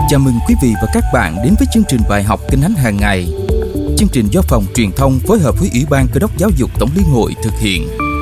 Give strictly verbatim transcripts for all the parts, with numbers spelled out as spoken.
Chào mừng quý vị và các bạn đến với chương trình bài học Kinh Thánh hàng ngày. Chương trình do Phòng Truyền thông phối hợp với Ủy ban Cơ đốc Giáo dục Tổng liên hội thực hiện.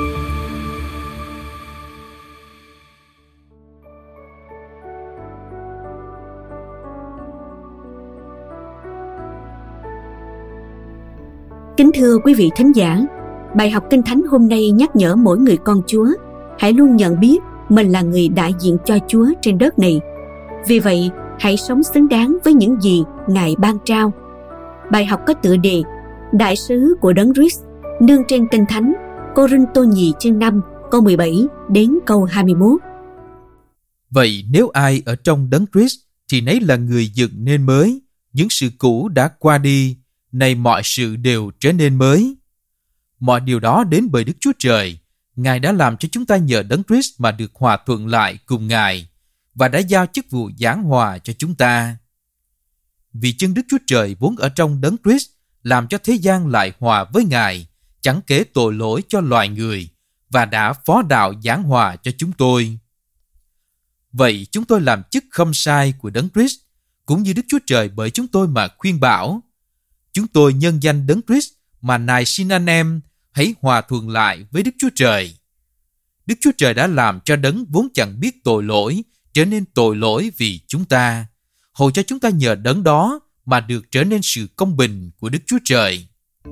Kính thưa quý vị thính giả, bài học Kinh Thánh hôm nay nhắc nhở mỗi người con Chúa hãy luôn nhận biết mình là người đại diện cho Chúa trên đất này. Vì vậy, hãy sống xứng đáng với những gì Ngài ban trao. Bài học có tựa đề Đại sứ của Đấng Christ, nương trên Kinh Thánh Cô-rinh-tô nhì chương năm câu mười bảy đến câu hai mươi mốt. Vậy nếu ai ở trong Đấng Christ thì nấy là người dựng nên mới, những sự cũ đã qua đi, nay mọi sự đều trở nên mới. Mọi điều đó đến bởi Đức Chúa Trời. Ngài đã làm cho chúng ta nhờ Đấng Christ mà được hòa thuận lại cùng Ngài và đã giao chức vụ giảng hòa cho chúng ta. Vì chân Đức Chúa Trời vốn ở trong Đấng Christ làm cho thế gian lại hòa với Ngài, chẳng kể tội lỗi cho loài người, và đã phó đạo giảng hòa cho chúng tôi. Vậy chúng tôi làm chức khâm sai của Đấng Christ, cũng như Đức Chúa Trời bởi chúng tôi mà khuyên bảo. Chúng tôi nhân danh Đấng Christ mà nài xin anh em hãy hòa thuận lại với Đức Chúa Trời. Đức Chúa Trời đã làm cho Đấng vốn chẳng biết tội lỗi trở nên tội lỗi vì chúng ta, hầu cho chúng ta nhờ Đấng đó mà được trở nên sự công bình của Đức Chúa Trời.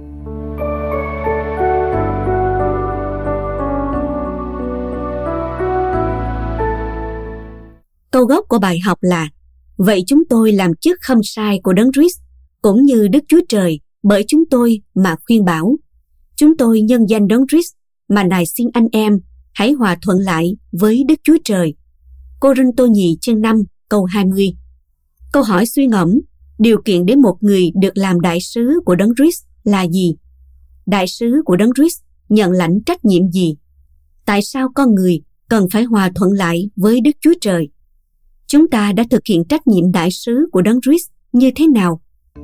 Câu gốc của bài học là: Vậy chúng tôi làm chức khâm sai của Đấng Christ, cũng như Đức Chúa Trời bởi chúng tôi mà khuyên bảo. Chúng tôi nhân danh Đấng Christ mà nài xin anh em hãy hòa thuận lại với Đức Chúa Trời. Cô-rinh-tô nhì chương năm câu hai mươi. Câu hỏi suy ngẫm: điều kiện để một người được làm đại sứ của Đấng Christ là gì? Đại sứ của Đấng Christ nhận lãnh trách nhiệm gì? Tại sao con người cần phải hòa thuận lại với Đức Chúa Trời? Chúng ta đã thực hiện trách nhiệm đại sứ của Đấng Christ như thế nào?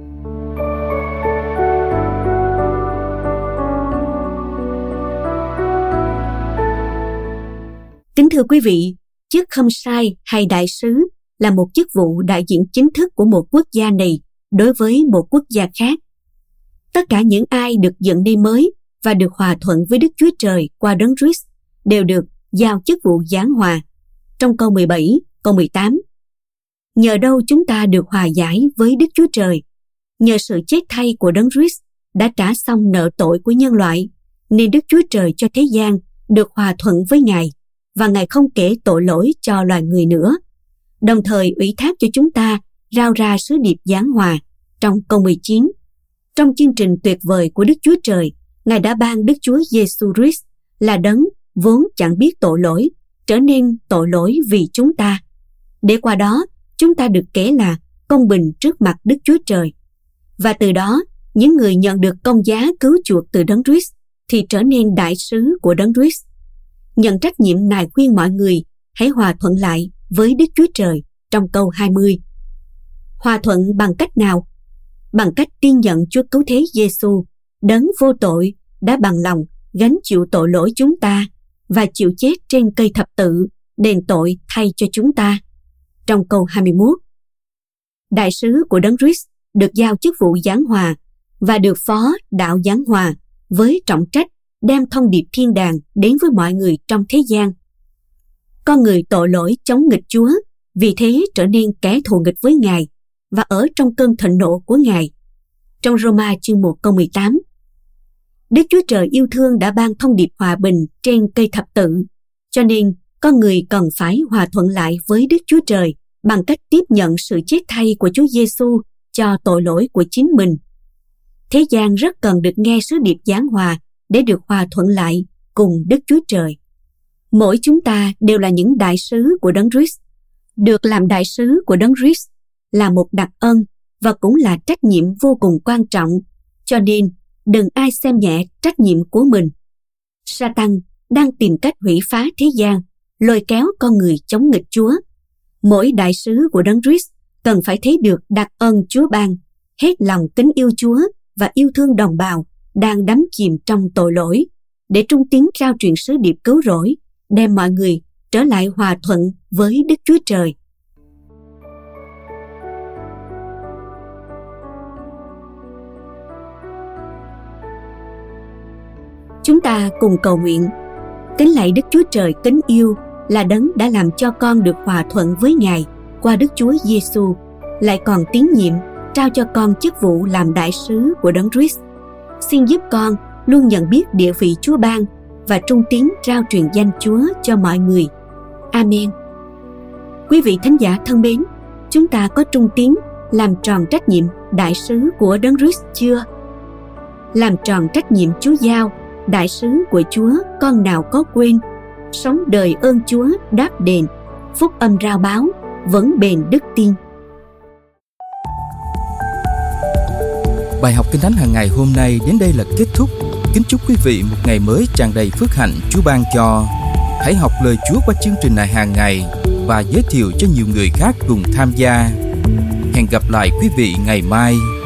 Kính thưa quý vị, chức khâm sai hay đại sứ là một chức vụ đại diện chính thức của một quốc gia này đối với một quốc gia khác. Tất cả những ai được dựng nên mới và được hòa thuận với Đức Chúa Trời qua Đấng Christ đều được giao chức vụ giảng hòa. Trong câu mười bảy, câu mười tám. Nhờ đâu chúng ta được hòa giải với Đức Chúa Trời? Nhờ sự chết thay của Đấng Christ đã trả xong nợ tội của nhân loại, nên Đức Chúa Trời cho thế gian được hòa thuận với Ngài, và Ngài không kể tội lỗi cho loài người nữa. Đồng thời ủy thác cho chúng ta rao ra sứ điệp giảng hòa. Trong câu mười chín, trong chương trình tuyệt vời của Đức Chúa Trời, Ngài đã ban Đức Chúa Giêsu Christ là Đấng vốn chẳng biết tội lỗi trở nên tội lỗi vì chúng ta, để qua đó chúng ta được kể là công bình trước mặt Đức Chúa Trời. Và từ đó, những người nhận được công giá cứu chuộc từ Đấng Christ thì trở nên đại sứ của Đấng Christ, nhận trách nhiệm nài khuyên mọi người hãy hòa thuận lại với Đức Chúa Trời. Trong câu hai mươi. Hòa thuận bằng cách nào? Bằng cách tin nhận Chúa Cứu Thế Giêsu, Đấng vô tội, đã bằng lòng gánh chịu tội lỗi chúng ta và chịu chết trên cây thập tự, đền tội thay cho chúng ta. Trong câu hai mươi mốt. Đại sứ của Đấng Christ được giao chức vụ giảng hòa và được phó đạo giảng hòa với trọng trách đem thông điệp thiên đàng đến với mọi người trong thế gian. Con người tội lỗi chống nghịch Chúa, vì thế trở nên kẻ thù nghịch với Ngài và ở trong cơn thịnh nộ của Ngài. Trong Roma chương một câu mười tám. Đức Chúa Trời yêu thương đã ban thông điệp hòa bình trên cây thập tự, cho nên con người cần phải hòa thuận lại với Đức Chúa Trời bằng cách tiếp nhận sự chết thay của Chúa Giêsu cho tội lỗi của chính mình. Thế gian rất cần được nghe sứ điệp giảng hòa để được hòa thuận lại cùng Đức Chúa Trời. Mỗi chúng ta đều là những đại sứ của Đấng Christ. Được làm đại sứ của Đấng Christ là một đặc ân và cũng là trách nhiệm vô cùng quan trọng, cho nên đừng ai xem nhẹ trách nhiệm của mình. Sa-tan đang tìm cách hủy phá thế gian, lôi kéo con người chống nghịch Chúa. Mỗi đại sứ của Đấng Christ cần phải thấy được đặc ân Chúa ban, hết lòng kính yêu Chúa và yêu thương đồng bào đang đắm chìm trong tội lỗi, để trung tín rao truyền sứ điệp cứu rỗi, đem mọi người trở lại hòa thuận với Đức Chúa Trời. Chúng ta cùng cầu nguyện. Kính lạy Đức Chúa Trời kính yêu, là đấng đã làm cho con được hòa thuận với Ngài qua Đức Chúa Giêsu, lại còn tín nhiệm trao cho con chức vụ làm đại sứ của Đấng Christ. Xin giúp con luôn nhận biết địa vị Chúa ban và trung tín rao truyền danh Chúa cho mọi người. Amen. Quý vị thánh giả thân mến, chúng ta có trung tín làm tròn trách nhiệm đại sứ của Đấng Christ chưa? Làm tròn trách nhiệm Chúa giao, đại sứ của Chúa con nào có quên, sống đời ơn Chúa đáp đền, phúc âm rao báo, vẫn bền đức tin. Bài học Kinh Thánh hàng ngày hôm nay đến đây là kết thúc. Kính chúc quý vị một ngày mới tràn đầy phước hạnh Chúa ban cho. Hãy học lời Chúa qua chương trình này hàng ngày và giới thiệu cho nhiều người khác cùng tham gia. Hẹn gặp lại quý vị ngày mai.